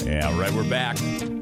Yeah, right, we're back.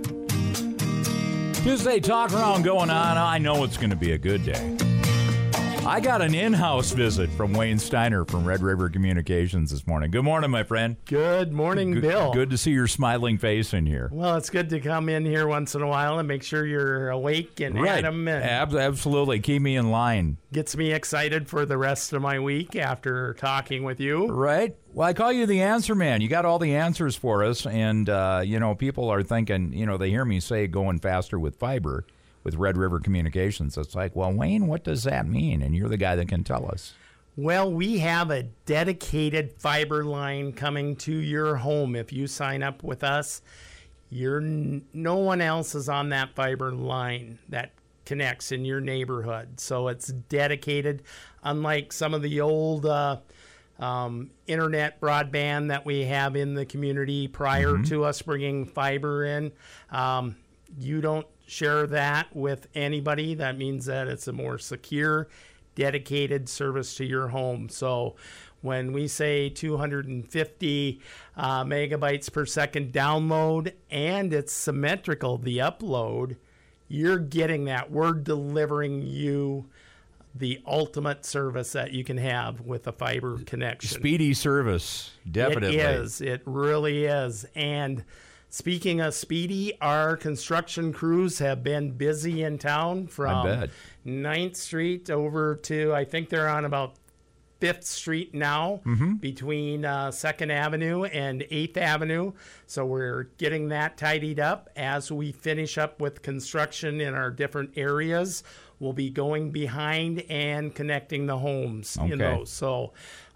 Tuesday talk around going on. I know it's going to be a good day. I got an in-house visit from Wayne Steiner from Red River Communications this morning. Good morning, my friend. Good morning, Bill. Good to see your smiling face in here. Well, it's good to come in here once in a while and make sure you're awake and Right. at 'em and Absolutely. Keep me in line. gets me excited for the rest of my week after talking with you. Right. Well, I call you the answer man. You got all the answers for us. And, people are thinking, they hear me say going faster with fiber with Red River Communications. It's like, well, Wayne, what does that mean? And you're the guy that can tell us. Well, we have a dedicated fiber line coming to your home. If you sign up with us, no one else is on that fiber line that connects in your neighborhood. So it's dedicated, unlike some of the old internet broadband that we have in the community prior to us bringing fiber in. You don't share that with anybody. That means that it's a more secure, dedicated service to your home. So when we say 250 megabytes per second download and it's symmetrical, the upload, you're getting that. We're delivering you the ultimate service that you can have with a fiber connection. Speedy service, definitely. It is. It really is. And speaking of speedy, our construction crews have been busy in town from 9th Street over to, I think they're on about 5th Street now, between 2nd Avenue and 8th Avenue. So we're getting that tidied up. As we finish up with construction in our different areas, we'll be going behind and connecting the homes in those. So,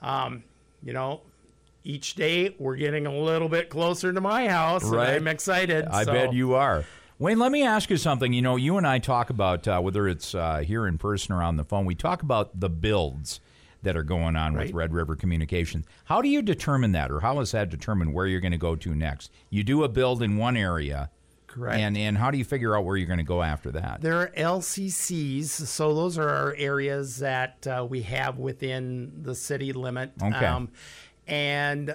each day we're getting a little bit closer to my house, right. And I'm excited. I bet you are. Wayne, let me ask you something. You and I talk about, whether it's here in person or on the phone, we talk about the builds that are going on with Red River Communications. How do you determine that, or how is that determined where you're going to go to next? You do a build in one area. Correct. And how do you figure out where you're going to go after that? There are LCCs, so those are our areas that we have within the city limit. Okay. And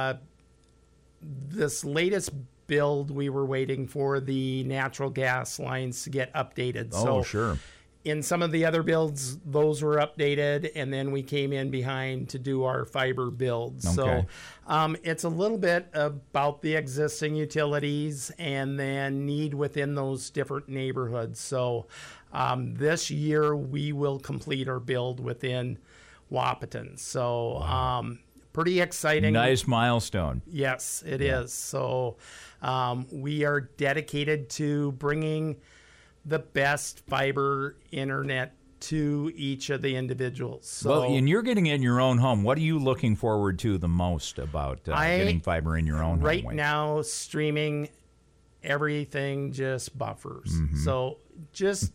this latest build, we were waiting for the natural gas lines to get updated. Oh, sure. In some of the other builds, those were updated, and then we came in behind to do our fiber builds. Okay. So it's a little bit about the existing utilities and then need within those different neighborhoods. So this year, we will complete our build within Wahpeton. So pretty exciting. Nice milestone. Yes, it is. So we are dedicated to bringing the best fiber internet to each of the individuals. So, well, and you're getting it in your own home. What are you looking forward to the most about getting fiber in your own home? Right now, streaming, everything just buffers. So just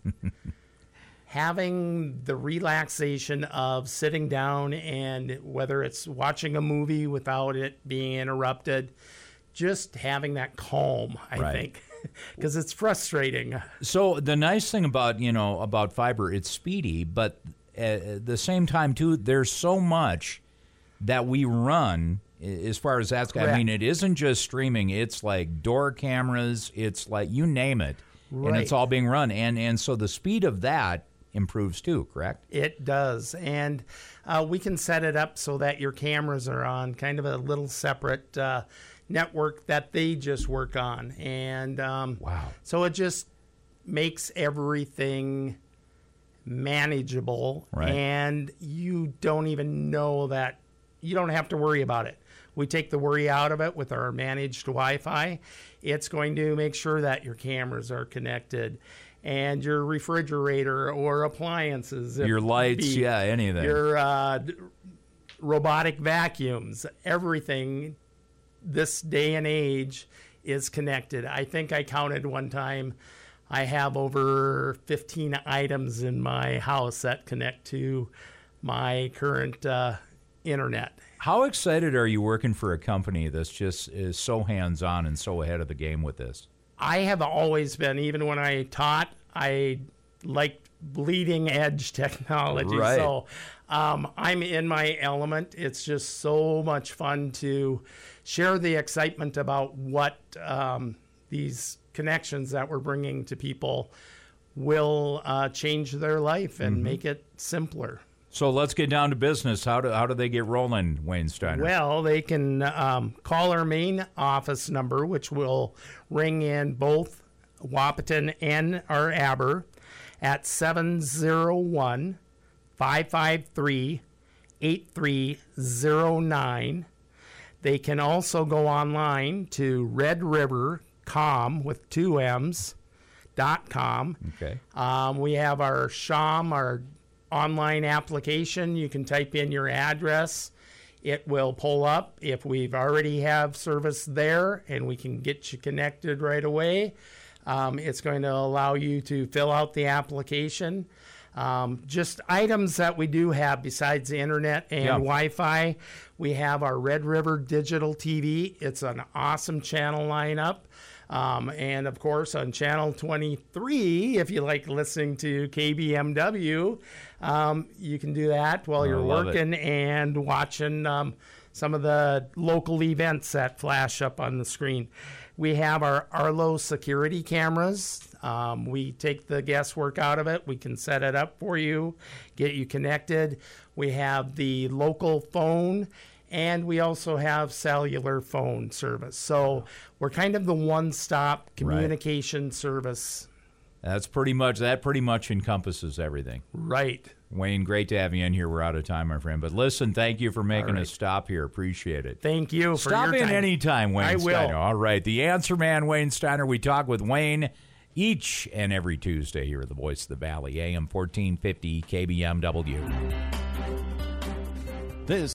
having the relaxation of sitting down and whether it's watching a movie without it being interrupted, just having that calm, I think. Because it's frustrating. So the nice thing about about fiber, it's speedy, but at the same time too, there's so much that we run as far as that's. I mean, it isn't just streaming; it's like door cameras, it's like you name it, and it's all being run, and so the speed of that improves too. Correct? It does, and we can set it up so that your cameras are on kind of a little separate network that they just work on, and so it just makes everything manageable, and you don't even know that you don't have to worry about it. We take the worry out of it with our managed Wi-Fi. It's going to make sure that your cameras are connected and your refrigerator or appliances, your lights, anything, your robotic vacuums, everything this day and age is connected. I think I counted one time, I have over 15 items in my house that connect to my current internet. How excited are you working for a company that's just is so hands-on and so ahead of the game with this? I have always been, even when I taught, I liked bleeding edge technology. Right. So I'm in my element. It's just so much fun to share the excitement about what these connections that we're bringing to people will change their life and make it simpler. So let's get down to business. How do they get rolling, Wayne Steiner? Well, they can call our main office number, which will ring in both Wahpeton and our Aber, at 701-553-8309. They can also go online to redrivercom with 2 M's.com. Okay. We have our SHAM, our online application. You can type in your address. It will pull up if we've already have service there, and we can get you connected right away. It's going to allow you to fill out the application. Just items that we do have besides the internet and Wi-Fi. We have our Red River Digital TV. It's an awesome channel lineup. And of course, on channel 23, if you like listening to KBMW, you can do that while you're working and watching some of the local events that flash up on the screen. We have our Arlo security cameras. We take the guesswork out of it. We can set it up for you, get you connected. We have the local phone, and we also have cellular phone service. So we're kind of the one-stop communication service. That pretty much encompasses everything. Right. Wayne, great to have you in here. We're out of time, my friend. But listen, thank you for making us stop here. Appreciate it. Thank you for stop your time. in anytime, Wayne Steiner. All right. The Answer Man, Wayne Steiner. We talk with Wayne each and every Tuesday here at the Voice of the Valley, AM 1450 KBMW. This